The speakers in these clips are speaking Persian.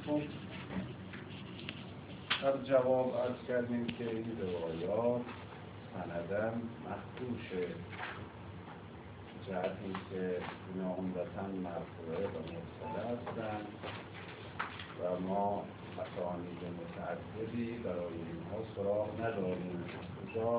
خب در جواب عرض کردیم که این روایات سندن مخدوشه، جهتی که اینا عمدتاً مرفوعه و مرسله هستند و ما اسانید متعددی برای اینها سراغ نداریم، کجا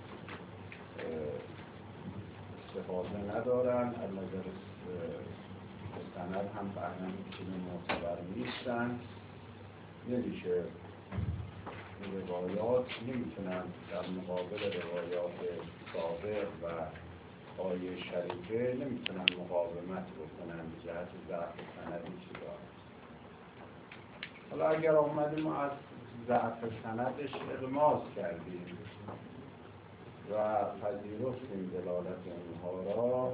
استفاده ندارن، از نظر سند هم برنامه که معتبر نیستن. نمیشه این روایات نمیتونن در مقابل روایات سابق و آیه شریفه نمیتونن مقاومت بکنن جهت ضعف سندی که دارن. حالا اگر آمدیم ما از ضعف سندش اغماض کردیم و پذیرفتیم دلالت اونها را،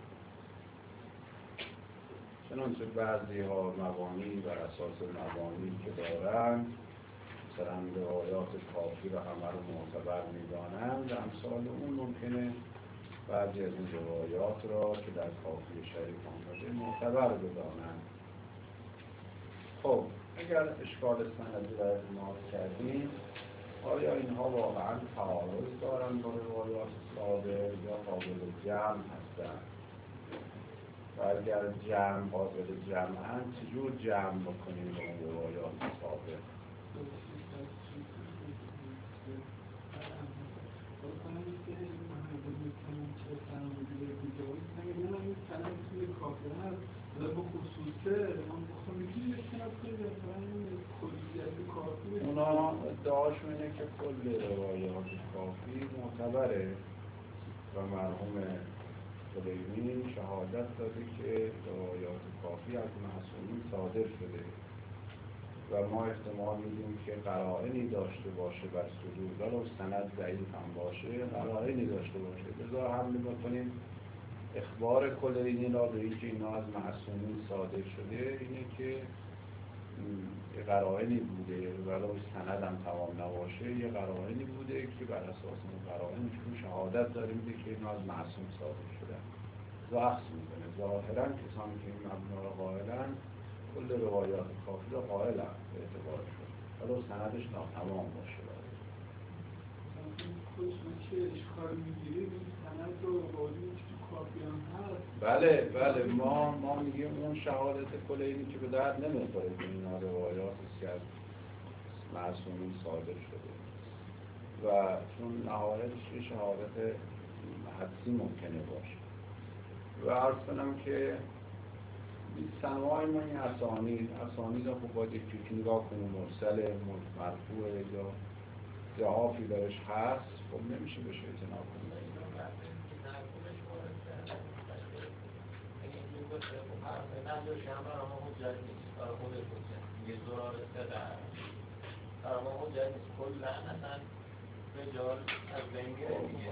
چنانچه بعضی ها مبانی بر اساس مبانی که دارن مثلا روایات کافی را همه رو معتبر می‌دانند، امثال اون ممکنه بعضی از این روایات را که در کافی شریف آمده معتبر بدانند. خب اگر اشکال سندی را اعمال کردیم، آیا اینها واقعا تعارض دارند با روایات سابق یا قابل جمع هستند؟ و اگر جمع قابل جمع‌اند چجور جمع بکنیم با اون روایات سابق؟ اونا ادعاشون اینه که کل روایات کافی معتبره و مرحوم کلینی شهادت داده که روایات کافی از معصومین صادر شده و ما احتمال میدیم که قرائنی داشته باشه بر صدور، ولو سند ضعیف هم باشه قرائنی داشته باشه، لذا حمل بکنیم اخبار کلینی را به اینکه اینا از معصومین صادر شده اینه که یه قرائنی بوده، ولو سند هم تمام نباشه یه قرائنی بوده که بر اساس اون قرائن چون شهادت داریم که اینا از معصوم صادر شدن. ظاهر میکنه ظاهرا کسانی که این مبنا را قائلن کل روایات کافی را قائلن به اعتبار شد، ولو سندش ناتمام باشه. بله ما میگیم اون شهادت کلینی که به درد نمیخوره که اینا روایاتی که از معصومین صادر شده و چون نهایتش یه شهادت حدسی ممکنه باشه. و عرض کنم که سنوای ما این اسانید خب باید یکی نگاه کنیم مرسل مرفوع یا ضعافی درش هست، خب نمیشه بشه اعتنا کنیم. نداشت هم برای ما حجت نیست، برای خودش حجت یه زرار سقر برای ما حجت نیست، کل اصلا رجال از بین میره دیگه.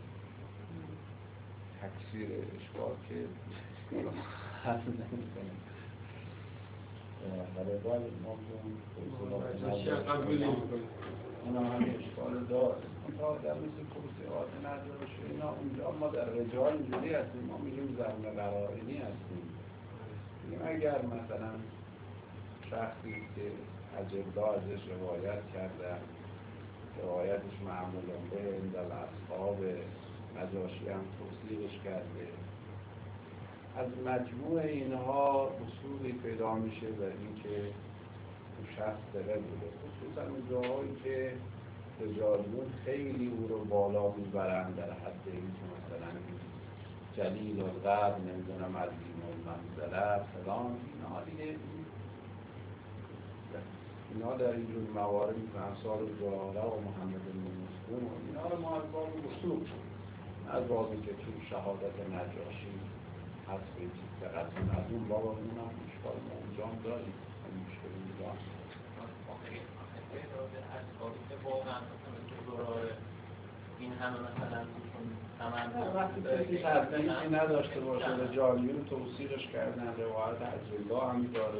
تکثیر اشکال که حل نمی‌کنه. برای باید ما اونا هم اشکال داره، منطقه در مثل توضیحات نداره اینا اونجا ما در رجال اینجوری هستیم، ما میگیم زرم قرائنی هستیم. اگر مثلا شخصی که عجبا ازش روایت کردن، روایتش معمولا به این در اصحاب نجاشی هم توصیحش کرده، از مجموع اینها اصولی پیدا میشه و اینکه اون شخص دقیق بوده، خصوصا اون جاهایی که رجالیون خیلی او رو بالا میبرند در حد این که مثلا جلیل القدر نمیدونم عظیم المنزله فلان، اینا در اینجور موارد مثل امثال زراره و محمد بن مسلم و اینا رو ما از باب اصول از بابی که تو شهادت نجاشی هست به دقیقتون از اون بابا اون هم اشکال ما اونجا هم داریم این مشکل اونجا هم این همه مثلا وقتی کسی تدریسی نداشته باشه رجالیون توصیحش کردن، روایت عجل‌الله هم داره،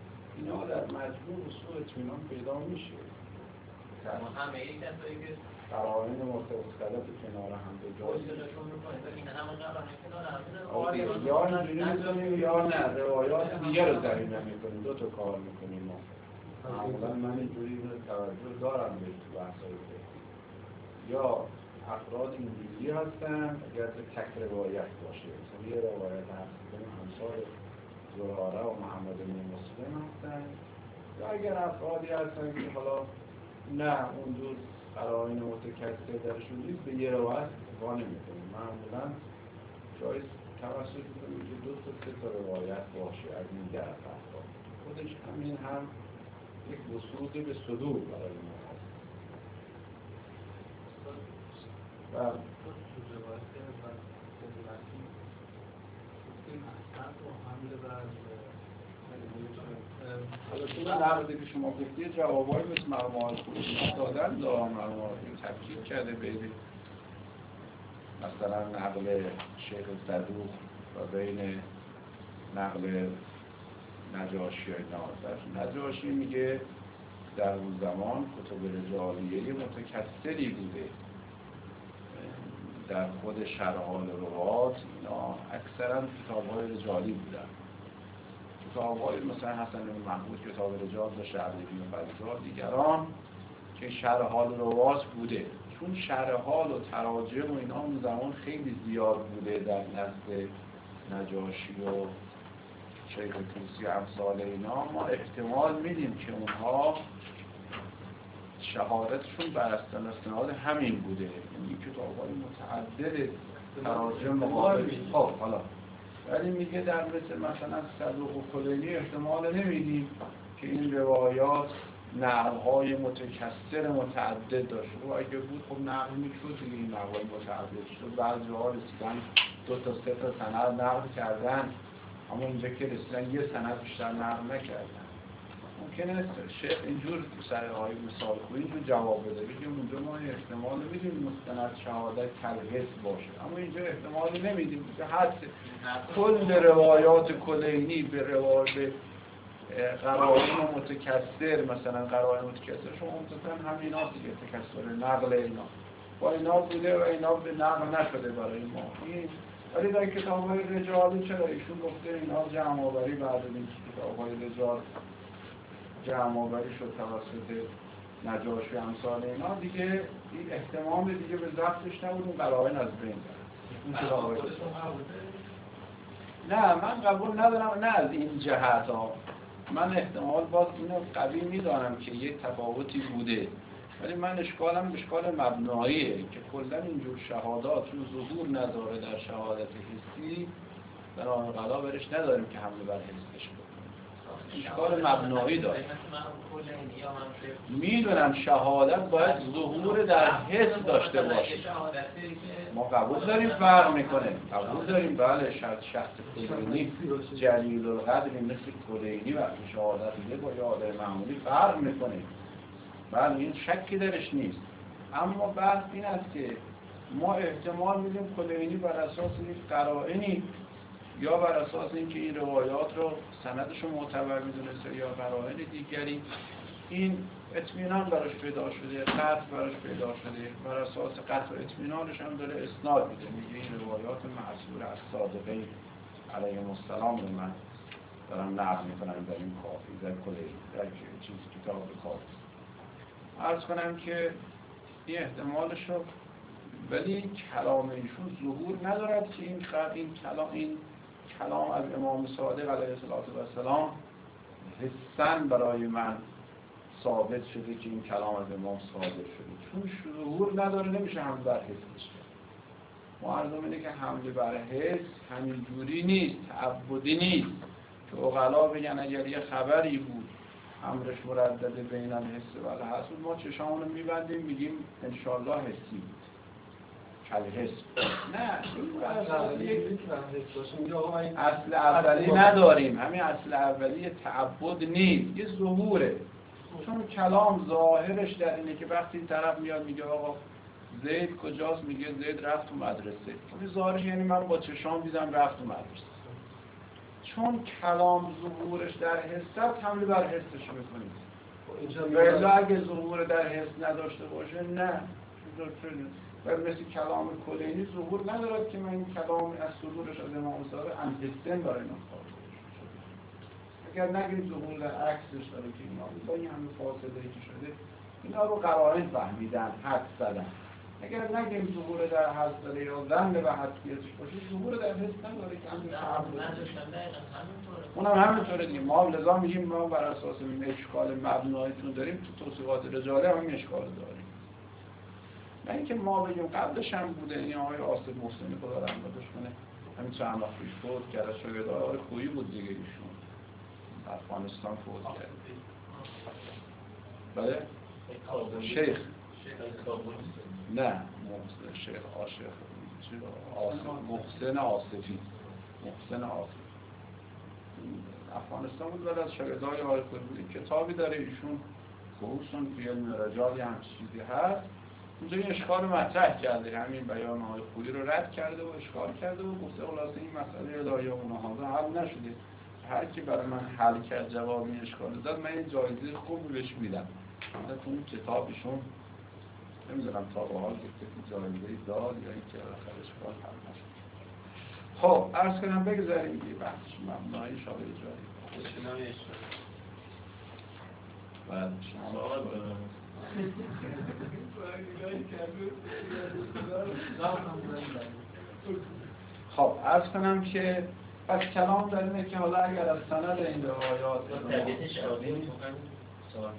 اینا در مجموع اصول اطمینان پیدا میشه. همه این کسایی که قرائن مختلف کنار هم به جای این همه قرائن کنار هم یا اینجوری میکنیم یا نه روایات دیگه رو ضمیمه میکنیم، دو تا کار میکنیم ما. معمولا من اینجوری توجه دارم به تو بحثای یا افراد اینجوری هستن اگر که تک روایت باشه، مثلا یه روایت هست کنیم همسال زراره و محمد بن مسلم هستن، یا اگر افرادی هستن که حالا نه اون دو قرائن متکثر درشون نیست به یه روایت اکتفا نمی‌کنیم. معمولا جایز توسط می‌کنیم که دو تا سه تا روایت باشه از این طرف افراد. خودش همین هم یک وصول به صدور برای ما هست. و حالا نقدی که شما گفتید جوابایی مثل مرموهای خودشون دادن مرموهای تفکیک کرده بین مثلا نقل شیخ صدوق و بین نقل نجاشی و اینا. نجاشی میگه در اون زمان کتب رجالیه متکثری بوده، در خود شرحال روات اینا اکثرا کتاب‌های رجالی بودن. کتاب‌های مثلا حسن بن محمود کتاب رجال و شعبی و بزار دیگران که شرحال روات بوده، چون شرحال و تراجم و اینا اون زمان خیلی زیاد بوده در نزد نجاشی و شیخ طوسی امثال اینا، ما احتمال میدیم که اونها شهادتشون بر استناد همین بوده، یعنی کتاب‌های متعدد تراجم مقابل. خب حالا ولی میگه در مثلا صدوق و کلینی احتمال نمیدیم که این روایات نقل‌های متکثر متعدد داشت. و اگه بود خب نقل میشد دیگه، این نقل‌های متعدد شد. بعضی‌ها رسیدن دو تا سه تا سند نقل کردن، اما اینجا که رسیدن یه سند بیشتر نقل نکردن. ممکنه شیخ اینجور سرهای مثال خویی اینجور جواب بده، بگیم اونجا ما احتمال نمیدیم مستند شهادت کلحس باشه، اما اینجا احتمال نمیدیم که حد کل روایات کلینی به روایات قرائن متکثر، مثلا قرائن متکثر شما ممکنه همین ها دیگه تکثر نقل اینا با اینا بوده و اینا به نقل نشده برای ما. ولی در کتاب‌های رجالی چرا ایشون گفته اینا جمع آوری بعد این کتاب‌های رجال جمع آوری شد توسط نجاشی و امثال اینا، دیگه این احتمام دیگه به ضبطش نبود، اون قرائن از بین رفت. نه من قبول ندارم، نه از این جهت ها، من احتمال باز اینو قوی میدانم که یک تفاوتی بوده، ولی من اشکالم اشکال مبناییه که کلا اینجور شهادات رو ظهور نداره در شهادت حسی، بنابراین قضا برش نداریم که حمله بر حسش کنیم. اشکال مبنایی داره. میدونم شهادت باید ظهور در حس داشته باشه. ما قبول داریم فرق میکنه، قبول داریم بله شخص کلینی جلیل القدری مثل کلینی وقتی شهادت میده با یه آدم معمولی فرق میکنه، بله این شکی درش نیست. اما بحث این است که ما احتمال میدیم کلینی بر اساس یک قرائنی یا بر اساس اینکه این روایات رو سندش رو معتبر میدونسته یا قرائن دیگری این اطمینان براش پیدا شده، قطع براش پیدا شده، بر اساس قطع و اطمینانش هم داره اسناد میده، میگه این روایات معصور از صادقین علیهم السلام رو من دارم نقل میکنم در این کافی، در کلینی، در چیز کتاب کافی. عرض کنم که این احتمالش رو، ولی کلام ایشون ظهور ندارد که این کلام از امام صادق علیه السلام حسن برای من ثابت شده که این کلام از امام صادق شده، چون ظهور نداره نمیشه حمله بر حسش کرد. ما عرضم اینه که حمله بر حس همین جوری نیست، تعبدی نیست که عقلا بگن اگر یه خبری بود امرش مردد بین الحس و الحس، ما چشامونو میبندیم میگیم انشالله حسی بود کلحس. نه اصل اولی نداریم، همین اصل اولی تعبد نیست، یه ظهوره، چون کلام ظاهرش در اینه که وقتی این طرف میاد میگه آقا زید کجاست، میگه زید رفت تو مدرسه، این ظاهرش یعنی من با چشام دیدم رفت تو مدرسه. چون کلام ظهورش در حست حمله بر حسش میکنید، ولی اگه ظهور در حس نداشته باشه نه، و مثل کلام کلینی ظهور ندارد که من این کلام از صدورش از امام صادق انتستن برای نخواهد اگر نگید ظهور در عکسش داره که اینا با این همه فاصله که شده اینا رو قرائن فهمیدن، حد زدن. اگر نگیم ظهور در حس داره یا ظن و حسیتش باشه، ظهور در حس نداره که همین اونم همینطوره دیگه. ما لذا میگیم ما بر اساس این اشکال مبنایتون داریم تو توصیفات رجاله هم این اشکال داریم. نه اینکه ما بگیم قبلش هم بوده. این آقای آصف محسنی خدا رحمتش کنه همین چند وقت پیش فوت کرد، شاگرد آقای خویی بود دیگه ایشون افغانستان فوت کرد. بله؟ شیخ نه شیخ عاشق محسن آصفی افغانستان بود ولی از شاگردای آقای خویی بود. کتابی داره ایشون خصوصا فی علم رجال هم چیزی هست اونجا این اشکال مطرح کرده، همین بیان آقای خویی رو رد کرده و اشکال کرده و گفته خلاصه این مسئله الهیه و نهازه حل نشده، هر کی برای من حل کرد جواب این اشکال داد من این جایزه خوبی بهش میدم. مثلا تو اون کتابشون نمیدونم تا به حال کسی جایزه داد یا اینکه آخر اشکال حل نشد. خب عرض کنم بگذاریم دیگه بحثش مبنای شاید جاری بعد شما خب عرض کنم که پس کلام در اینه که حالا اگر از سند این روایات طبیعتش آبی سوال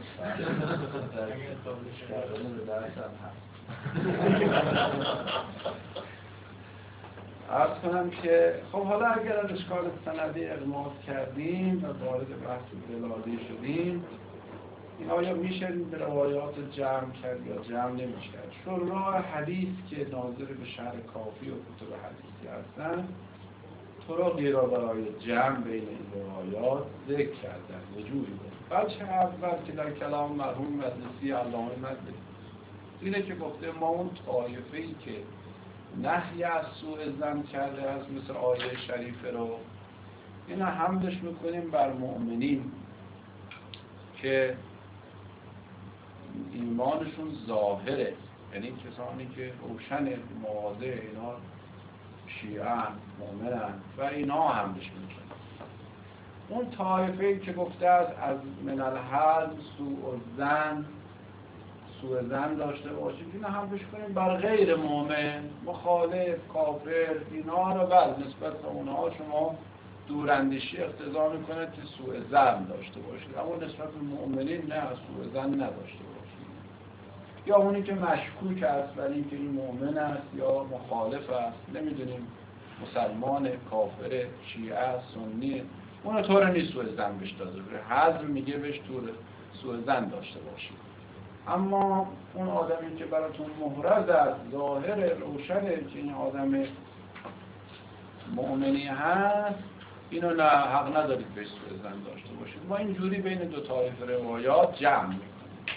عرض کنم که خب حالا اگر از اشکال سندی اغماض کردیم و وارد بحث بلادی شدیم، این آیا میشه به روایات جمع کرد یا جمع نمیشه کرد؟ شراح حدیث که ناظر به شرح کافی و کتب حدیثی هستن طرقی را برای جمع بین این روایات ذکر کردن وجودی داره. بچه اول که در کلام مرحوم مجلسی علامه مجلسی اینه که گفته ما اون طایفه‌ای که نهی از سوء ظن کرده از مثل آیه شریفه رو اینا حملش میکنیم بر مؤمنین که ایمانشون ظاهره، یعنی کسانی که روشن مواضع اینا شیعه‌اند مؤمنند و اینا حملش میکنیم. اون طایفه‌ای که گفته است از من الحظ سوء ظن داشته باشیم اینا حملش کنیم بر غیر مؤمن، مخالف، کافر، اینا رو نسبت به اونها شما دوراندیشی اقتضا میکنه که سوء ظن داشته باشید، اما نسبت به مؤمنین نه سوء ظن نداشته باشید. یا اونی که مشکوک است ولی اینکه این مؤمن است یا مخالف است، نمیدونیم مسلمان، کافر، شیعه، سنی، اون طور نیست سوء ظن بهش داده بشه. حذف میگه بهش طور سوء ظن داشته باشید. اما اون آدمی که براتون محرز است، ظاهر روشنه که این آدم مؤمنی هست، اینو نه حق ندارید بهش سوء ظن داشته باشید. ما اینجوری بین دو طایفه روایات جمع میکنیم.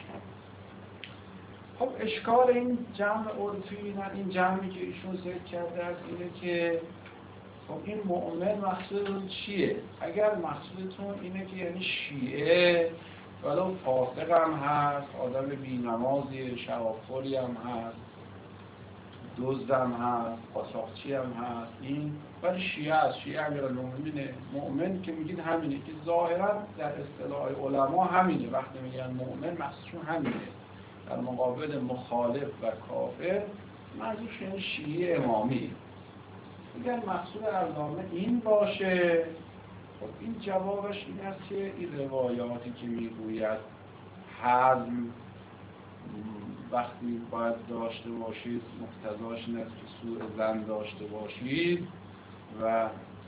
خب اشکال این جمع عرفی، این جمعی که ایشون ذکر کرده است اینه که خب این مؤمن مقصودتون چیه؟ اگر مقصودتون اینه که یعنی شیعه ولو فاسق هم هست، آدم بی‌نمازی، شرابخوری هم هست، دزد هم هست، قاچاقچی هم هست، این ولی شیعه است، شیعه امیرالمومنینه. مؤمن که میگید همینه که ظاهرا در اصطلاح علما همینه، وقتی میگن مؤمن مقصودشون همینه. در مقابل مخالف و کافر منظورش یعنی شیعه امامی. اگر مقصود علامه این باشه، خب این جوابش این است که این روایاتی که میگوید حزم وقتی باید داشته باشید مقتضاش این است که سوء ظن داشته باشید و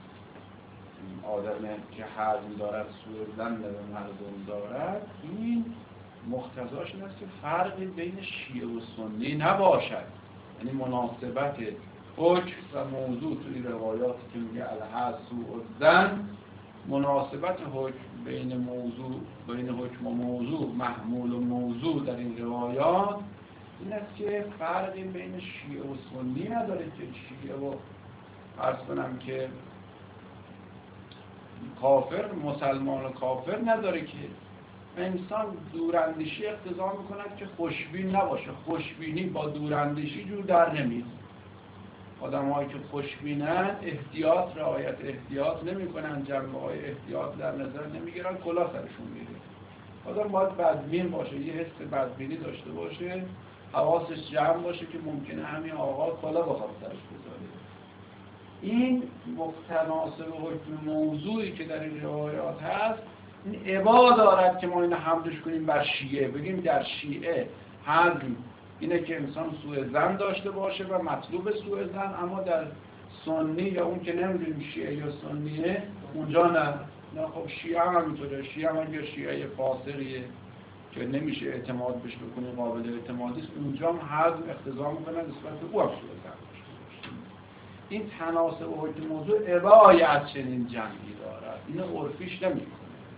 آدم که حزم دارد سوء ظن به مردم دارد، این مقتضاش این است که فرقی بین شیعه و سنی نباشد. یعنی مناسبت حکم و موضوع تو این روایاتی که میگه الحظ سوء الظن، مناسبت حکم بین حکم و موضوع، محمول و موضوع در این روایات این است که فرقی بین شیعه و سنی نداره که شیعه و عرض کنم که کافر، مسلمان و کافر نداره که انسان دوراندیشی اقتضا میکند که خوشبین نباشه. خوشبینی با دوراندیشی جور در نمیاد. آدم‌هایی که خوشبینن رعایت احتیاط نمی‌کنن، جنبه‌های احتیاط در نظر نمی‌گیرن، کلاه سرشون میره. آدم باید بدبین باشه، یه حس بدبینی داشته باشه، حواسش جمع باشه که ممکنه همین آقا کلاه بخواد سرش بذاره. این متناسب حکم موضوعی که در این روایات هست، این ابا دارد که ما اینو حملش کنیم بر شیعه، بگیم در شیعه حزم اینه که انسان سوء ظن داشته باشه و مطلوب سوء ظن، اما در سنی یا اون که نمیدونیم شیعه یا سنیه اونجا نه. خب شیعه هم همینطوره. شیعه هم اگر شیعه فاسقیه که نمیشه اعتماد بهش بکنه، قابل اعتمادی است، اونجا هم حزم اقتضا میکنه نسبت به او هم سوء ظن داشته باشه. این تناسب و حکم موضوع ابای از چنین جمعی دارد، اینو عرفیش نمیکنه.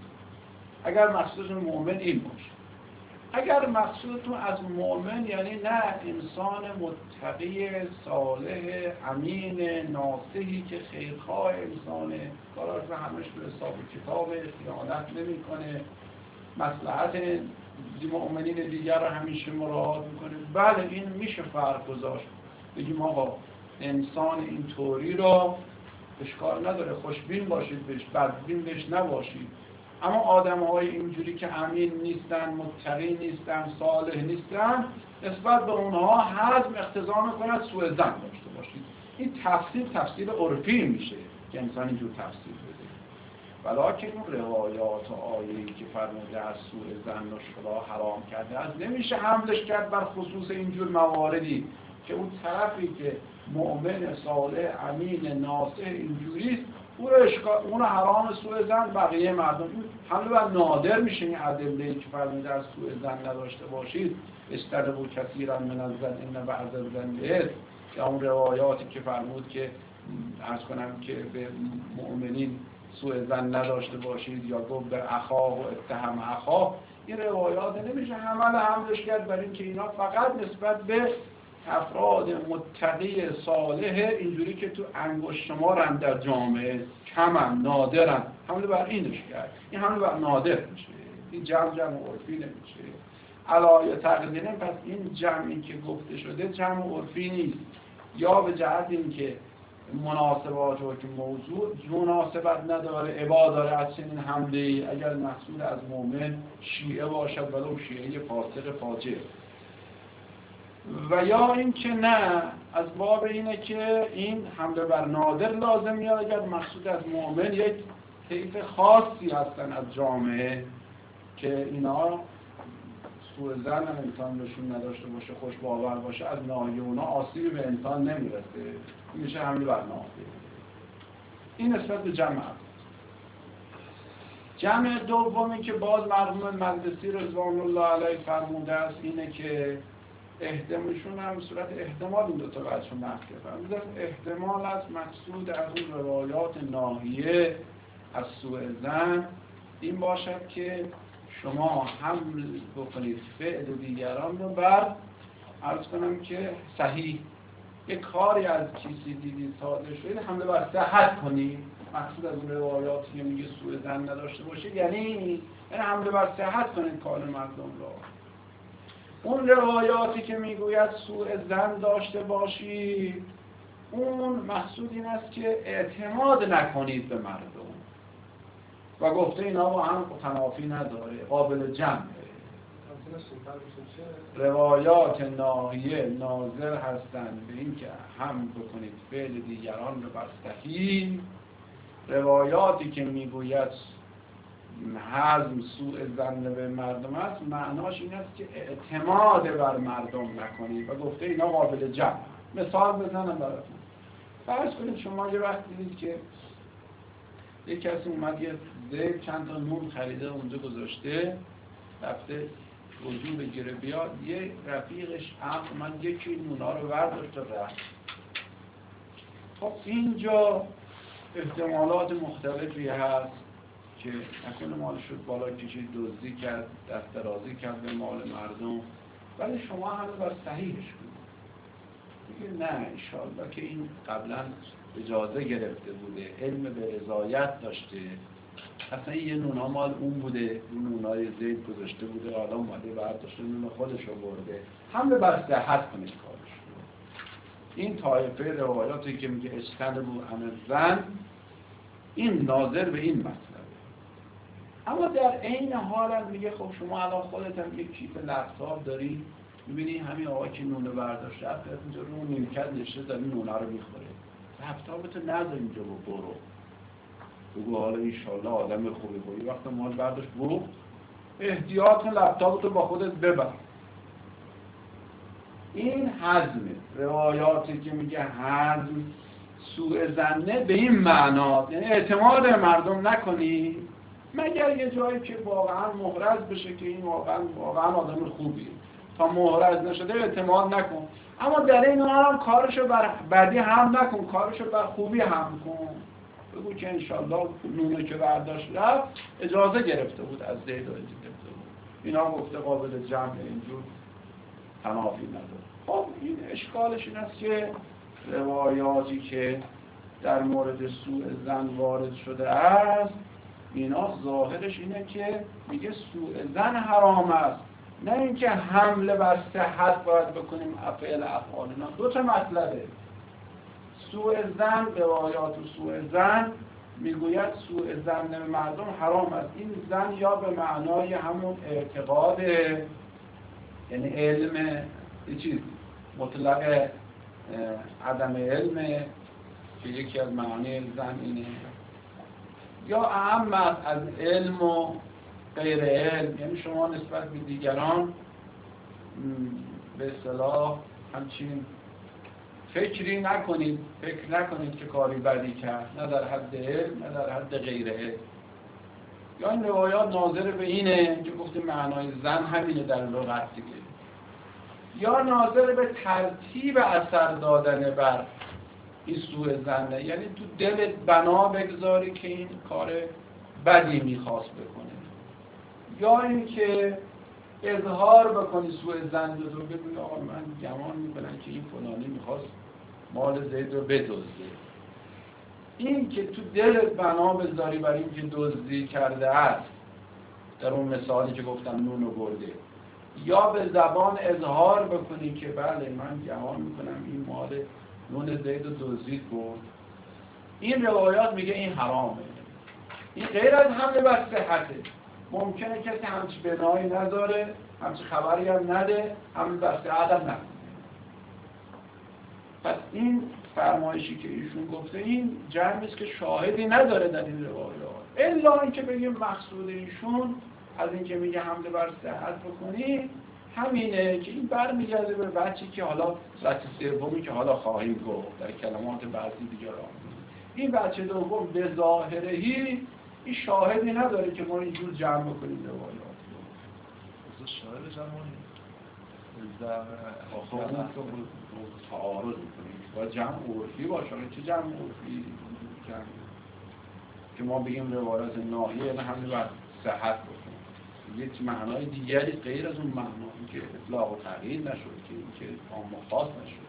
اگر مقصودتون مؤمن این باشه. اگر مقصودتون از مؤمن یعنی نه انسان متقی صالح امین ناصحی که خیرخواه انسانه، کاراش رو همش به حساب کتاب، خیانت نمیکنه، مصلحت مؤمنین دیگر رو همیشه مراعات میکنه، بله این میشه فرق گذاشت. بگیم آقا انسان این طوری رو اشکال نداره، خوشبین باشید بهش، بدبین بهش نباشید. اما آدم‌های اینجوری که امین نیستن، متقی نیستن، صالح نیستن، نسبت به اونها حزم اقتضا میکند سوء ظن داشته باشید. این تفسیر عرفی میشه که انسان اینجور تفسیر بده. ولکن اون روایات و آیه‌ای که فرموده از سوء ظن و شبا حرام کرده است نمیشه حملش کرد بر خصوص اینجور مواردی که اون طرفی که مؤمن صالح امین ناصح اینجوریست اون حرام سوء ظن بقیه مردم. حمله بر نادر میشه. این ادله‌ای که فرموده از سوء ظن نداشته باشید، استربوا کثیرا من الظن ان بعض الظن اثم، یا اون روایاتی که فرمود که عرض کنم که به مؤمنین سوء ظن نداشته باشید، یا گفت به اخاه و اتهم اخاه، این روایات نمیشه حملش کرد برای اینکه اینا فقط نسبت به افراد متقی صالح اینجوری که تو انگشت شمارن در جامعه، کمن، نادرن، حمله بر اینش کرد. این حمله بر نادر میشه، این جمع عرفی نمیشه. علایه تقدیرن. پس این جمعی که گفته شده جمع عرفی نیست، یا به جهت اینکه مناسبات و که موضوع مناسبت نداره، ابا داره از چنین حمله اگر مقصود از مؤمن شیعه باشد ولو شیعه فاسق فاجر، و یا اینکه نه از باب اینه که این حمله بر نادر لازم میاد اگر مقصود از مؤمن یک طیف خاصی هستن از جامعه که اینا سوء ظن انسان بهشون نداشته باشه، خوش باور باشه، از ناحیه اونا آسیبی به انسان نمیرسه، میشه حمله بر نادر. این نسبت به جمع. جمع دومی که باز مرحوم مقدسی رضوان الله علیه فرموده است اینه که احتمالشون هم صورت احتمال این دوتا بچه نقل کردن. احتمال از مقصود از اون روایات ناحیه از سوء ظن این باشد که شما حمل بکنید فعل دیگران رو بر عرض کنم که صحیح، یک کاری از کسی دیدی ساده شده حمله بر صحت کنید. مقصود از اون روایاتی که میگه سوء ظن نداشته باشه یعنی حمله بر صحت کنید کار مردم رو. اون روایاتی که میگوید سوء ظن داشته باشید اون مقصود این است که اعتماد نکنید به مردم و گفته اینا با هم تنافی نداره، قابل جمعه. روایات ناحیه ناظر هستند به این که هم بکنید فعل دیگران رو بر صحیح. روایاتی که میگوید حزم سوء ظن به مردم است معناش این است که اعتماد بر مردم نکنید و گفته اینا قابل جمع. مثال بزنم براتون. فرض کنید شما یه وقت دیدید که یک کسی اومد یه زیب چند تا نون خریده اونجا گذاشته، رفته وضو بگیره بیاد، یه رفیقش اومد یکی نونا رو برداشت و رفت. خب اینجا احتمالات مختلفی هست که نکنه مال شد بالا کشید، دزدی کرد، دست درازی کرد به مال مردم، ولی شما همه بر صحیحش کنید. دیگه نه انشاءالله که این قبلا اجازه گرفته بوده، علم به رضایت داشته، اصلا یه نونا مال اون بوده، اون نونای زید گذاشته بوده، حالا اومده برداشته نون خودش رو برده. حمله بر صحت کنید کارش. این طایفه روایاتی که میگه اجتنبوا عن الظن، این ناظر به این مطلبه. اما در عین حال هم میگه خب شما الان خودت هم یک کیف لپتاپ داری، میبینی همین آقا که نونه برداشت رفت اونجا رو نیمکت نشسته داره نونه رو میخوره. لپتاپتو نذار اینجا برو. بگو حالا انشالله آدم خوبی بودی، وقتی مال برداشت برو احتیاط لپتاپتو با خودت ببر. این حزمه. روایاتی که میگه حزم سوء ظنه به این معنا، یعنی اعتماد مردم نکنی مگر یه جایی که واقعا محرز بشه که این واقعا آدم خوبیه. تا محرز نشده اعتماد نکن، اما در این حال هم کارشو بر بدی هم نکن، کارشو بر خوبی هم کن. بگو که انشالله نونه که برداشت رفت اجازه گرفته بود از زید و اجازه گرفته بود. اینا گفته قابل جمع اینجور تنافی نداره. خب این اشکالش این است که روایاتی که در مورد سوء ظن وارد شده است، اینا ظاهرش اینه که میگه سوء ظن حرام است، نه اینکه حمله بر صحت باید بکنیم فعل افعالنا. دو تا مطلبه. سوء ظن، روایات سوء ظن میگوید سوء ظن مردم حرام است. این ظن یا به معنای همون اعتقاد، یعنی علم یه چیز مطلق عدم علم که یکی از معانی ظن اینه، یا اهم از علم و غیر علم، یعنی شما نسبت به دیگران به اصطلاح همچین فکر نکنید که کاری بدی کرد، نه در حد علم نه در حد غیر علم. یا این روایات ناظر به اینه که گفتیم معنای ظن همینه در لغت دیگه، یا ناظر به ترتیب اثر دادن بر این سوء ظنه، یعنی تو دلت بنا بگذاری که این کار بدی میخواست بکنه، یا اینکه اظهار بکنی سوء ظن رو، بگوی آقا من گمان میکنم که این فلانی میخواست مال زید رو بدزده. این که تو دلت بنا بذاری برای اینکه دزدی کرده است، در اون مثالی که گفتم نونو برده، یا به زبان اظهار بکنی که بله من گمان میکنم این مال نون زید رو دزدید برد، این روایات میگه این حرامه. این غیر از حمله بر صحته. ممکنه کسی همچی بنایی نداره، همچی خبری هم نده، حمله بر صحت هم نکنه. پس این فرمایشی که ایشون گفته این جمعی است که شاهدی نداره در این روایات، الا اینکه بگیم مقصود ایشون از اینکه میگه حمله بر صحت بکنی همینه که این برمیگرده به بچه‌ای که حالا بچه سومی که حالا خواهیم گفت در کلمات بعضی دیگران. این بچه دوم به ظاهرهی این شاهدی نداره که ما اینجور جمع بکنیم روایات رو. شاهد جمعی آخه تعارض میکنیم باید جمع عرفی باشه. چه جمع عرفی که ما بگیم روایات ناهیه یعنی حمله بر صحت بکنیم، یک معنای دیگری غیر از اون معنایی که اطلاق و تغییر نشد، که اینکه عام و خاص نشد.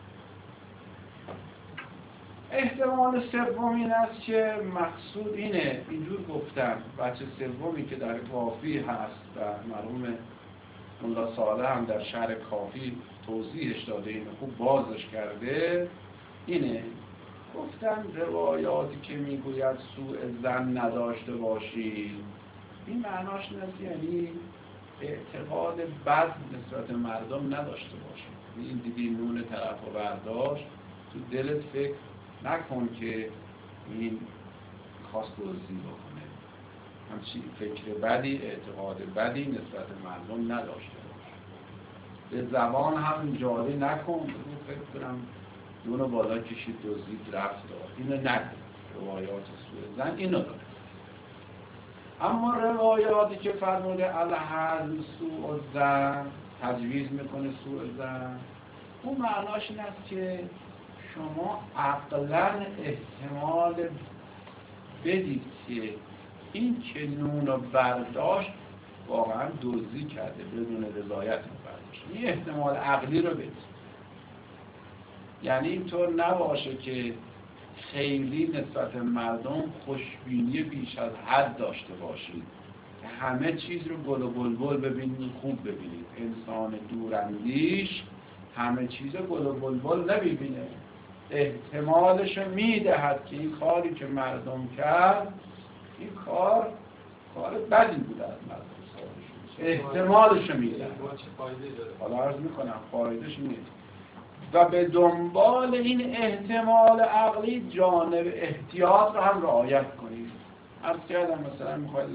احتمال سوم این است که مقصود اینه، اینجور گفتم بچه سومی که در کافی هست و مرحوم ملا صالح هم در شرح کافی توضیحش داده، اینه خوب بازش کرده، اینه گفتم روایاتی که میگوید سوء ظن نداشته باشی، این معناش نیست یعنی اعتقاد بد نسبت مردم نداشته باشی. این دیدی نون طرف رو برداشت، تو دلت فکر نکن که این خواست دزدی بکنه، همچین فکر بدی، اعتقاد بدی نسبت مردم نداشته باش. به زبان هم جاری نکن، فکر کنم دونو بالا کشید دزدید رفت داد، اینو نکن. روایات سوء ظن اینو داره. اما روایاتی که فرموده الحزم سوء الظن، تجویز میکنه سوء ظن، اون معناش این است که شما عقلاً احتمال بدید که این که نون رو برداشت واقعاً دزدی کرده بدون رضایت برداشت. این احتمال عقلی رو بدید. یعنی اینطور نباشه که خیلی نسبت به مردم خوشبینی بیش از حد داشته باشید که همه چیز رو گل و بلبل ببینید، خوب ببینید. انسان دوراندیش همه چیز رو گل و بلبل نبینه، احتمالش میدهد که این کاری که مردم کرد این کار بدی بوده از مردم صالح، احتمالش میدهد. حالا عرض میکنم فایدهش نیست و به دنبال این احتمال عقلی جانب احتیاط رو هم رعایت کنید. عرض کردم مثلا میخوای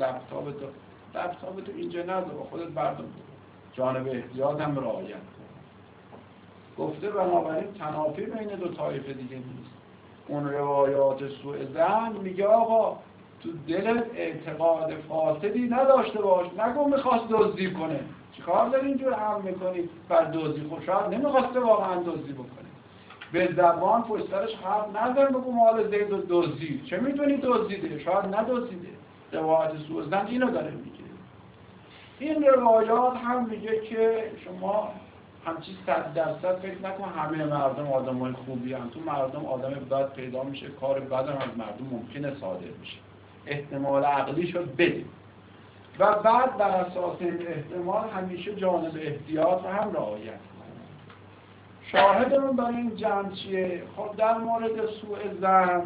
لپتاپ تو اینجا نذار، با خودت بردار، جانب احتیاط هم رعایت کن. گفته بنابراین تنافی بین دو طایفه دیگه نیست. اون روایات سوء ظن میگه آقا تو دلت اعتقاد فاسدی نداشته باش، نگو میخواست دزدی کنه، چیکار داری اینجور هم میکنی بر دزدی؟ خب شاید نمیخواسته واقعا دزدی بکنه، به زبان پشت سرش حرف نزن بگو مال زید و دزدی، چه میدونی دزدیده، شاید ندزدیده. روایات سوء ظن اینو داره میگه. این روایات هم میگه که شما همچی 100% فکر نکن همه مردم آدمای خوبی هم، تو مردم آدم بد پیدا میشه، کار بد هم از مردم ممکنه صادر میشه، احتمال عقلیشو بده و بعد بر اساس این احتمال همیشه جانب احتیاط رو هم رعایت کنه. شاهدمون برای این جمع چیه؟ خب در مورد سوء ظن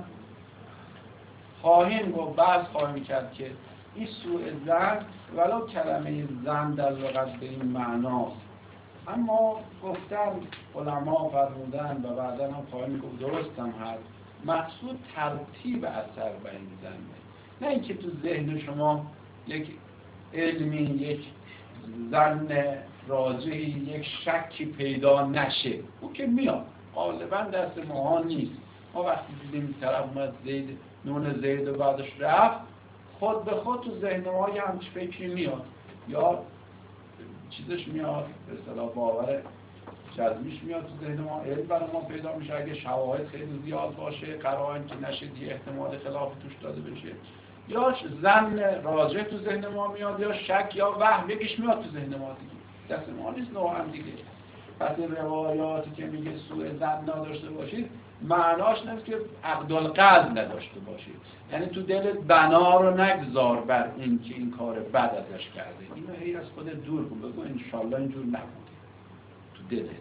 خواهیم گفت، بحث خواهیم کرد که این سوء ظن ولو کلمه ظن در لغت به این معناست، اما گفتن علما فرمودن و بعدا هم خواهیم گفت درست هم هست، مقصود ترتیب اثر بر این ظنه، نه اینکه تو ذهن شما یک علمی، یک ظن راجحی، یک شکی پیدا نشه. او که میاد غالبا دست ماها نیست. ما وقتی دیدیم طرف اومد زید نون زید و بعدش رفت، خود به خود تو ذهن ما یه همچی فکری میاد، یا چیزش میاد، به اصطلاح باور جزمیش میاد تو ذهن ما، علم برای ما پیدا میشه. اگه شواهد خیلی زیاد باشه، قرائن که نشه دیگه احتمال خلاف توش داده بشه، یا ظن راجع تو ذهن ما میاد، یا شک یا وهم یکیش میاد تو ذهن ما دیگه، دست ما نیست نوعا دیگه. پس این روایاتی که میگه سوء ظن نداشته باشید معناش نیست که عقد القلب نداشته باشید، یعنی تو دلت بنا رو نگذار بر این که این کار بد ازش کرده، اینو هی از خودت دور کن، بگو انشالله اینجور نبوده تو دلت،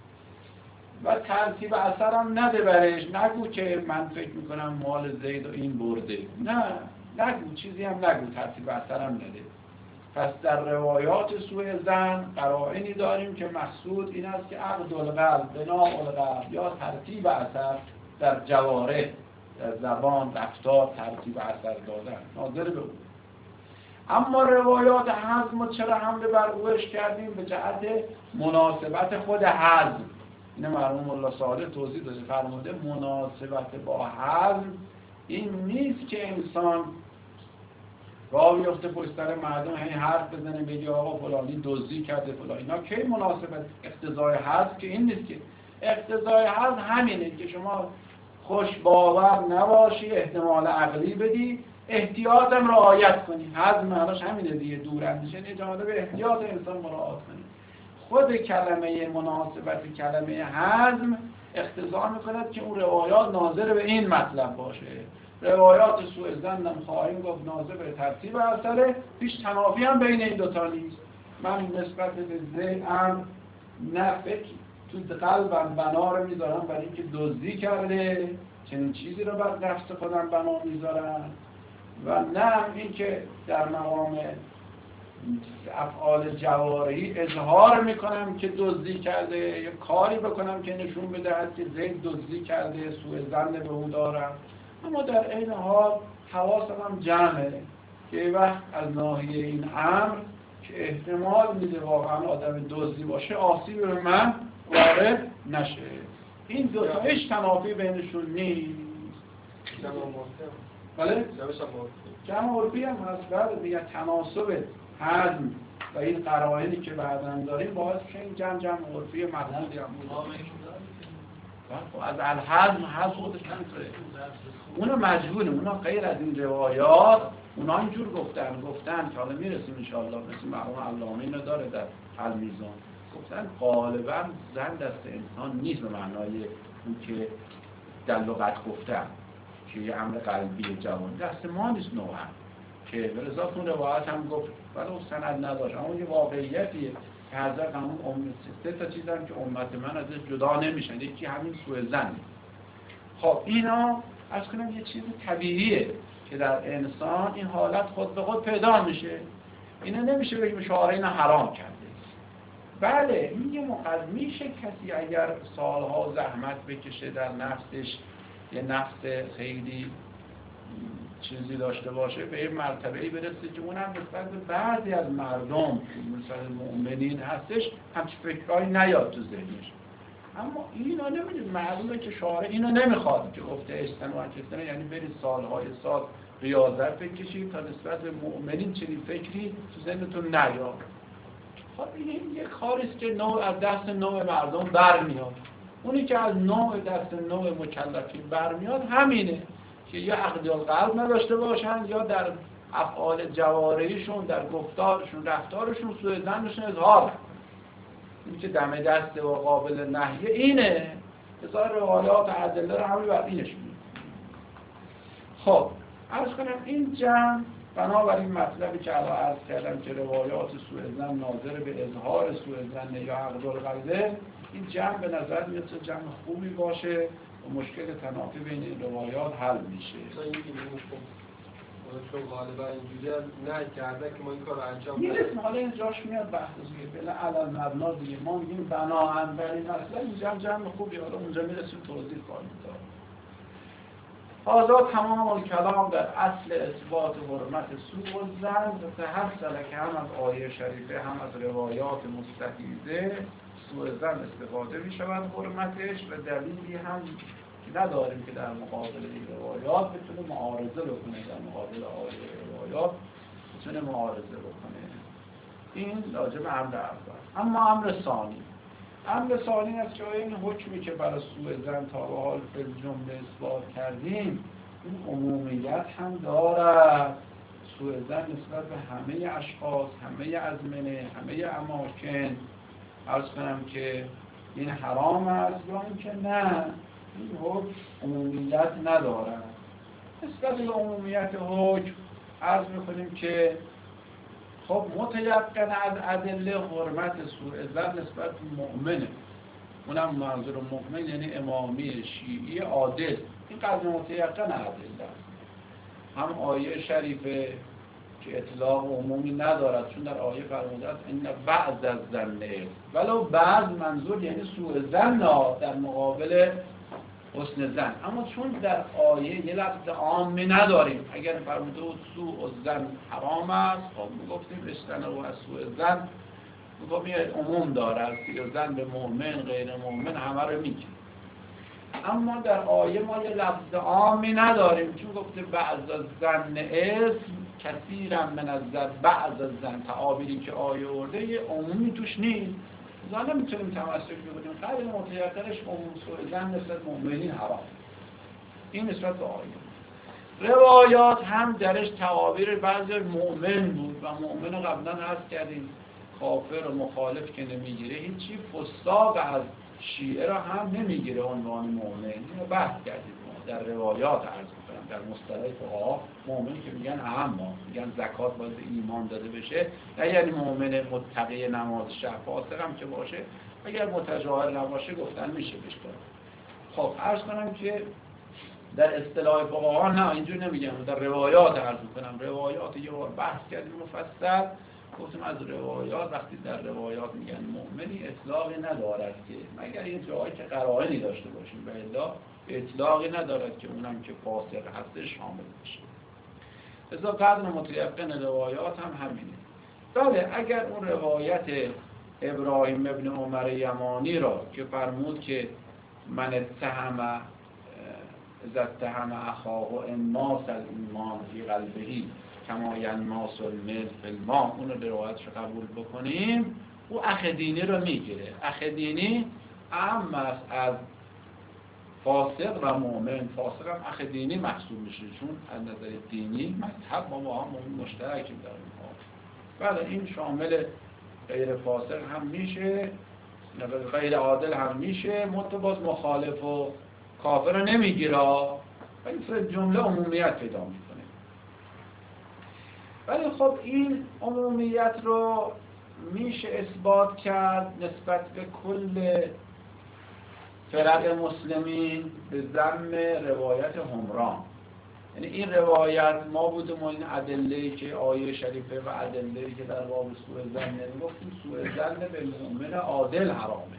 و ترتیب اثرم نده برش، نگو که من فکر میکنم مال زید و این برده، نه نگو، چیزی هم نگو، ترتیب اثرم نده. پس در روایات سوء ظن قرائنی داریم که مقصود این است که عقد القلب، بناء القلب یا ترتیب اثر در جوارح، در زبان، رفتار ترتیب اثر دادن ناظر به او. اما روایات حزم و چرا حمله بر اوش کردیم؟ به جهت مناسبت خود حزم. این مرحوم الله صالح توضیح داده، فرموده مناسبت با حزم این نیست که انسان راه بیفته پشت سر مردم هی حرف بزنه بگه آقا فلانی دزدی کرده فلان، اینا کی مناسبت اقتضای حزم که این نیست. که اقتضای حزم همینه که شما خوش باور نباشی، احتمال عقلی بدی، احتیاطم رعایت کنی. حزم معناش همینه دیگه، دوراندیشه، یعنی جانب احتیاط انسان مراعات کنی. خود کلمه مناسبت کلمه حزم اقتضا میکند که اون روایات ناظر به این مطلب باشه. روایات سوء ظن هم خواهیم گفت ناظر به ترتیب اثره، هیچ تنافی هم بین این دوتا نیست. من نسبت به ذهنم نه فکر تو قلبم بنا رو میذارم برای اینکه دزدی کرده، چنین چیزی رو بر نفس خودم بنا میذارم، و نه اینکه در مقام افعال جوارحی اظهار میکنم که دزدی کرده، یا کاری بکنم که نشون بدهد که زید دزدی کرده، سوء ظن به او دارم. اما در این حال حواسم هم جمعه که وقت از ناحیه این امر که احتمال میده واقعا آدم دزدی باشه، آسیب به من وارد نشه. این دو تا هیچ تنافی بینشون نیست. بله؟ جمع عرفی هم هست، بعد دیگه تناسب حزم و این قرائنی که بعداً داریم باعث میشه این جمع عرفی محدودی هم بود. از الحزم حزم خودش نمیتونه، اونا مجبوره، اونا غیر از این روایات اونا اینجور گفتن که حالا میرسیم انشاءالله، مثل مرحوم علامه اینو داره در المیزان، گفتن غالبا زن دست انسان نیست به معنای اون که در لغت گفتن، که یه امر قلبی جوان دست ما نیست نوعا که به رضاتون روایت هم گفت ولو سند نداشت، اما یه واقعیتیه که حضرت همون سه تا چیز هم که امت من ازش جدا نمیشن، یکی همین سوء ظن. خب اینا عرض کنم یه چیز طبیعیه که در انسان این حالت خود به خود پیدا میشه. اینا نمیشه بگیم شارع اینا حرام کرده. بله این یه میشه کسی اگر سالها زحمت بکشه در نفسش، یه نفس خیلی چیزی داشته باشه، به این مرتبه‌ای برسه که اونم نسبت به بعضی از مردم مثلا مؤمنین هستش همچین فکرهایی نیاد تو ذهنش. اما اینا نمیدونید، معلومه که شارع اینو نمیخواد که گفته اجتناب کردن، یعنی برید سالهای سال ریاضت بکشید تا نسبت به مؤمنین چنین فکری تو ذهنتون نیاد. خب این یک کاریست که از دست نوع مردم برمیاد. اونی که از دست نوع مکلفین برمیاد همینه که یا عقد القلب نداشته باشن یا در افعال جوارحیشون، در گفتارشون، رفتارشون سوء ظنشون اظهار. این که دم دسته و قابل نهیه اینه. بذار روایات ادله رو همه بر اینش میگه. خب عرض کنم این جمع بنابراین مطلبی که الان عرض کردم که روایات سوء ظن ناظر به اظهار سوء ظن یا عقد القلب، این جمع به نظر میاد جمع خوبی باشه و مشکل تنافی بین این روایات حل میشه. چون غالبا اینجوری نه کرده که ما این کار رو انجام بدیم. این حالا این جاش میاد بحث دیگه بله علل مبنا دیگه ما میگیم بناهن بر این مسئله این جمع خوبی، حالا اونجا میرسیم توضیح خواهیم داد. هذا تمام الکلام در اصل اثبات حرمت سوء الظن و تحصل که هم از آیه شریفه هم از روایات مستفیضه سوء ظن استفاده می شود حرمتش و دلیلی هم نداریم که در مقابل این روایات بتونه معارضه بکنه، در مقابل آیه روایات بتونه معارضه بکنه. این راجع به امر اول. اما امر ثانی است که این حکمی که برای سوء ظن تا به حال فی الجمله اثبات کردیم این عمومیت هم دارد. سوء ظن نسبت به همه اشخاص، همه ازمنه، همه اماکن. عرض کنم که این حرام است یا اینکه نه، این حکم عمومیت ندارد. نسبت به عمومیت حکم عرض می‌کنیم که خب متیقن از ادله حرمت سوء ظن نسبت به مؤمنه. اونم منظور مؤمن یعنی امامی شیعی عادل. این قدر متیقن ادله است. هم آیه شریفه که اطلاق عمومی ندارد، چون در آیه فرموده است ان بعض از ظن ولو بعض منظور یعنی سوء ظن در مقابل حسن ظن. اما چون در آیه یه لفظ عامی نداریم، اگر فرموده بود سوء الظن حرام است خب میگفتیم اجتنبوا از سوء ظن، میگفتیم عموم داره، سوء ظن به مؤمن غیر مؤمن همه رو میگه. اما در آیه ما یه لفظ عامی نداریم، چون گفته بعض از ظن اسم کثیرا من از بعض از ظن، تعابیری که آیه ورده یه عمومی توش نیست. ظن نمیتونیم تمسک بکنیم قبل متیقنش عموم سوء ظن نسبت مؤمنین حرام. این نسبت به آیه. روایات هم درش تعابیر بعضی مؤمن بود و مؤمن قبلا عرض کردیم کافر و مخالف که نمیگیره، هیچی فساق از شیعه را هم نمیگیره عنوان مؤمن. اینو بحث کردیم در روایات عرض می‌کنم. در مصطلح فقها مؤمن که میگن اما میگن زکات باید ایمان داده بشه، نه یعنی مؤمن متقی نماز شب، فاسق هم که باشه اگر متجاهل نباشه گفتن میشه بهش داد. خب عرض کنم که در اصطلاح فقها نه اینجور نمیگن، در روایات عرض می‌کنم. روایات یه بار بحث کردیم مفصل، گفتم از روایات وقتی در روایات میگن مؤمنی اطلاقی ندارد که مگر یه جایی که قرائنی داشته باشیم، و الا اطلاقی ندارد که اونم که فاسق هست شامل بشه. لذا قدر متیقن روایات هم همینه. بله اگر اون روایت ابراهیم ابن عمر یمانی را که فرمود که من اتهم اخاه و انماس الایمان فی قلبه کما ینماس الملح فی الماء، اون رو روایتش قبول بکنیم، او اخ دینی رو میگیره. اخ دینی اهم است از فاسق و مؤمن. فاسق هم اخ دینی محسوب میشه، چون از نظر دینی مذهب با هم مشترکیم در اینها. بله این شامل غیر فاسق هم میشه، غیر عادل هم میشه، باز مخالف و کافر رو نمیگیره. ولی فی جمله عمومیت پیدا میکنه. ولی خب این عمومیت رو میشه اثبات کرد نسبت به کل فرق مسلمین به ضم روایت همران. یعنی این روایت ما بودیم و این ادله‌ای که آیه شریفه و ادله‌ای که در باب سوء ظن گفتیم سوء ظن به مؤمن عادل حرامه.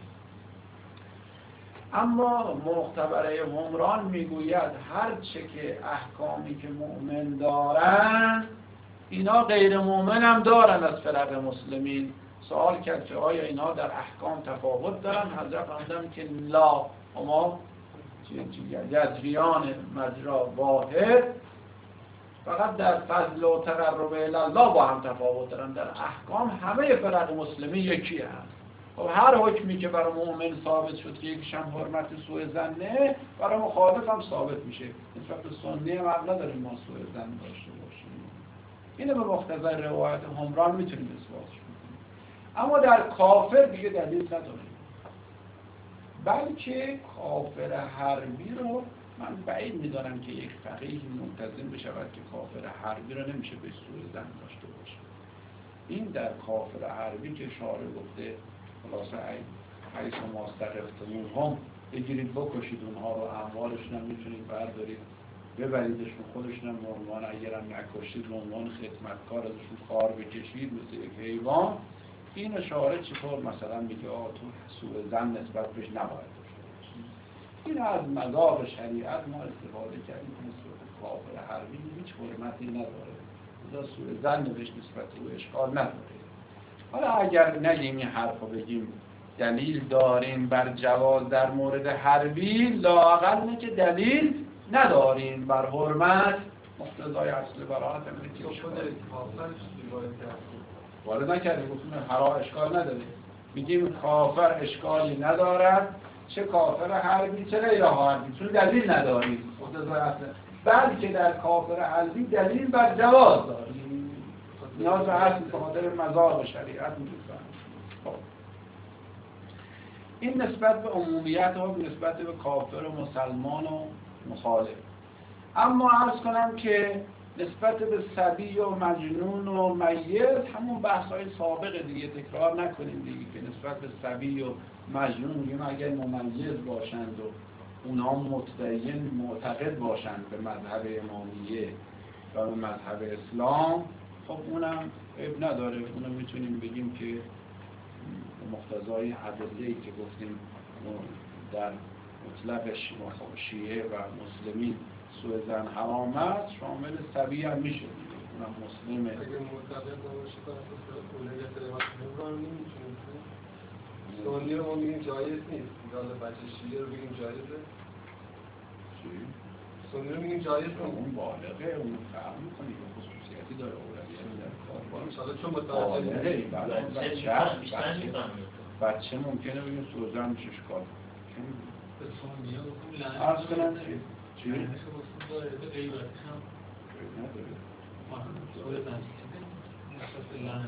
اما مختبره همران میگوید هر چه که احکامی که مؤمن دارن اینا غیر مؤمن هم دارن از فرق مسلمین. سوال کرد که آیا اینا در احکام تفاوت دارن؟ حضرت فرمودند که لا، اما جریان مجرا واحد، فقط در فضل و تقرب الی الله با هم تفاوت دارن. در احکام همه فرق مسلمین یکی هست. خب هر حکمی که برای مؤمن ثابت شد که یکیش هم حرمت سوء ظنه، برای مخالف هم ثابت میشه. نسبت به سنی هم حق نداریم ما سوء ظن داشته باشیم. اینو به مقتضای روایت همران میتونیم اثباتش کنیم. اما در کافر دیگه دلیل نداریم. بلکه کافر حربی رو من بعید میدانم که یک فقیه ملتزم بشود که کافر حربی رو نمیشه به سوء ظن داشته باشه. این در کافر حربی که شارع گفته خلاصه حیث ما استرفتموهم بگیرید بکشید اونها رو، اموالشون هم میتونید بردارید ببریدشون، خودشون هم به عنوان اگرم نکشید به عنوان خدمتکار ازشون کار بکشید مثل یک حیوان. این شارع چطور مثلا میگه تو سوء ظن نسبت بهش نباید داشته باشی. این از مذاق شریعت ما استفاده کردیم که نسبت کافر حربی هیچ حرمتی نداره، خدا سوء ظن بهش نسبت او اشکال نداره. حالا اگر نگیم این حرف رو بگیم دلیل داریم بر جواز در مورد حربی، لااقل اینه که دلیل نداریم بر حرمت مقتضای اصل براءت هم وارد نکردیم. گفتیم حرام اشکال نداره، میگیم کافر اشکالی ندارد، چه کافر حربی چه غیر حربی، چون دلیل نداریم مقتضای اصل. بلکه در کافر حربی دلیل بر جواز داریم، نیاز به اصل به خاطر مذاق شریعت می‌دونیم. این نسبت به عمومیت و نسبت به کافر و مسلمان و مخالف. اما عرض کنم که نسبت به صبی و مجنون و میت همون بحث‌های سابق دیگه تکرار نکنیم دیگه، که نسبت به صبی و مجنون میگیم اگر ممیز باشند و اونها متدین معتقد باشند به مذهب امامیه و به مذهب اسلام، خب اونم عیب نداره، اونم میتونیم بگیم که مقتضای ادله‌ای که گفتیم در مطلق شیعه و مسلمین سوء ظن حرام است شامل صبی هم میشه، اونم مسلمه. اگه معتقد نباشه که اولویت روایت همران نمیتونیم سنی رو ما میگیم جایز نیست، حالا بچه شیعه رو بگیم جایزه؟ چی؟ سنی رو میگیم جایز نیست. اون بالغه، اون فرق میکنه که خصوصیتی داره اولویت در کار. انشاءالله چون متوجه بچه ممکنه بگیم سوء ظن میشه اشکال. به سنی ها بکنیم لعنت عرض کنم چی؟ لعنت بکنیم داره به غیبتی هم نداره. سوء ظن نسبت به لعنت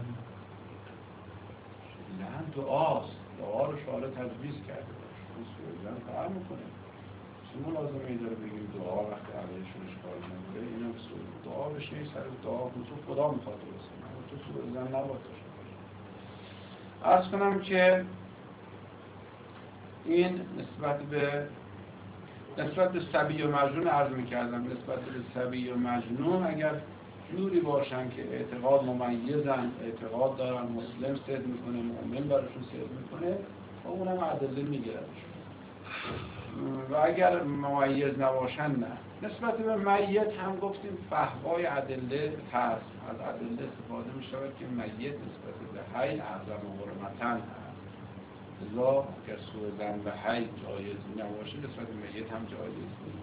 لعنت دعاست، دعا رو شارع تجویز کرده باشه، اون سوء ظن فرق میکنه. چه ملازمه ای داره بگیم دعا وقتی علیهشون اشکال نداره، اینم دعا بشه سر دعا تو خدا میخواد درست کنه، تو سوء ظن نباید داشته باشه. عرض کنم که این نسبت به صبی و مجنون عرض میکردم، نسبت به صبی و مجنون اگر جوری باشن که اعتقاد ممیزن، اعتقاد دارن مسلم صدق میکنه، مؤمن براشون صدق میکنه، و اونم ادله میگیردشون. و اگر ممیز نباشن نه. نسبت به میت هم گفتیم فحوای ادله هست، از ادله استفاده میشود که میت نسبت به حی اعظم حرمتاً هست. لذا اگر سوء ظن به حی جایز نباشه نسبت به میت هم جایز نیست.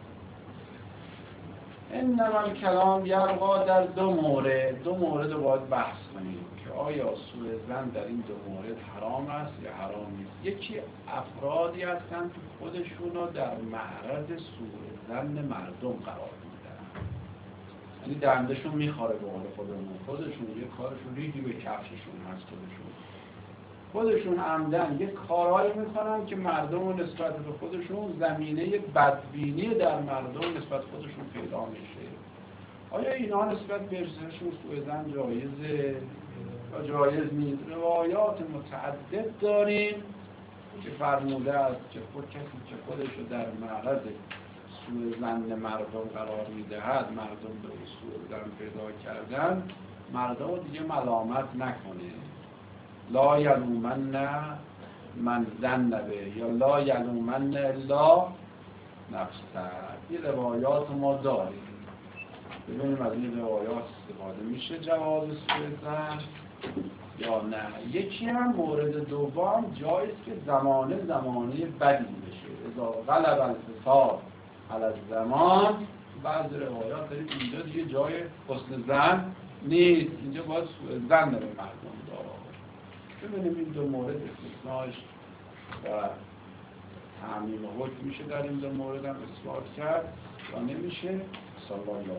انما الکلام یرقا در دو مورد رو باید بحث کنیم که آیا سوء ظن در این دو مورد حرام است یا حرام نیست. یکی افرادی هستند که خودشون رو در معرض سوء ظن مردم قرار میدن، یعنی دندشون میخوره به قول خودشون یه کارشون ریگی به کفششون هست، خودشون خودشون عمدن یه کارهایی میکنن که مردم رو نسبت به خودشون زمینه بدبینی در مردم نسبت خودشون پیدا میشه. آیا اینا نسبت به ارزششون سوء جایزه یا جایز نیست؟ روایات متعدد داریم که فرموده است که خود کسی که خودش رو در معرض سوء ظن مردم قرار میدهد، مردم به او سوء ظن پیدا کردن، مردم رو دیگه ملامت نکنه. لا یلومن من ظن به یا لا یلومن الا نفسه. این روایات ما داریم، ببینیم از این روایات استفاده میشه جواز سوء ظن یا نه. یکی هم مورد دوم جایست که زمانه بدی بشه. اذا غلب الفساد علی الزمان، بعض روایات داریم اینجا دیگه جای حسن ظن نیست، اینجا باید سوء ظن به مردم داره. ببینیم این دو مورد استثناش و تعمیم حکم میشه در این دو مورد هم اثبات کرد و نمیشه. صلی الله علیه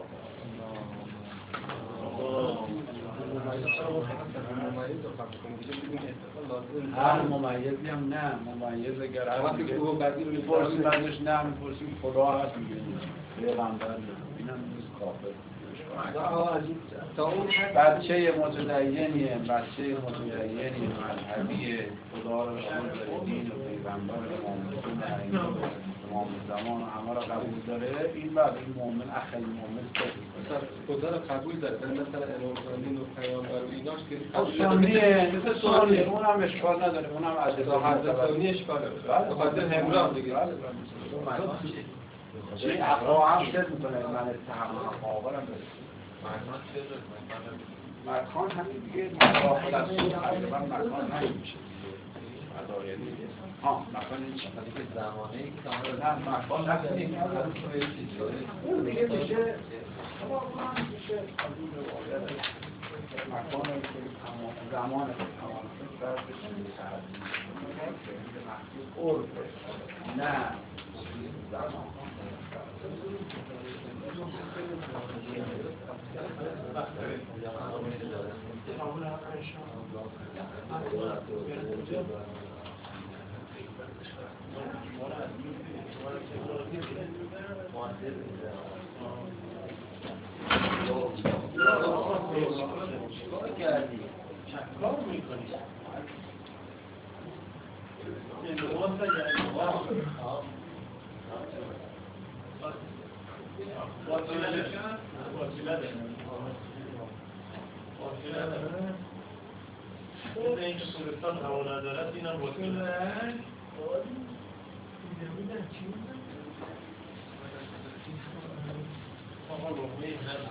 هر ممیزی هم نه، ممیز اگر هر میپرسیم ازش نه، میپرسیم خدا هست میگیم پیغمبر نه، این هم نیست کافر. بچه متدینیه، بچه متدینی مذهبیه، خدا رو قبول داره، دین و پیغمبر و امام زمان و همه رو قبول داره، این بعد این مؤمن اخی مؤمن خدا رو قبول داره. مثلا امام زمان و پیامبر و ایناش که سنیه، مثل سنیه، اونم اشکال نداره، اونم حد سنی اشکال نداره، بخاطر همراه دیگه. چه اقوا هم شد میکنه من اتحام مقابلم داره. مکان همین دیگه مقابل از سود تقریبا مکان نمیشه اداره دیگه. مکان این چیزی که زمانه ای که نه مکان نکنیم اون دیگه میشه اونم میشه مکان هایی که زمان تمام شد باید بشنیم تحریم نه زمان این که کورستان هوا ندارد این هم واسه آقا روحی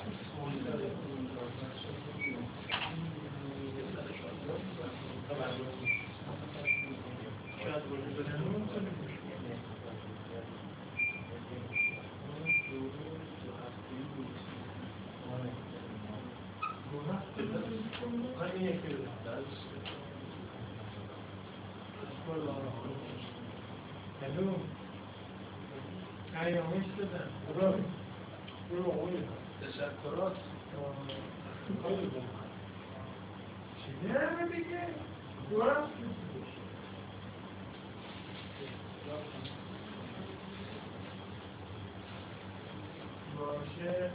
هلو ایامش دادن برو آقای تشکرات خیلی بود چی نرمه دیگه درست باشه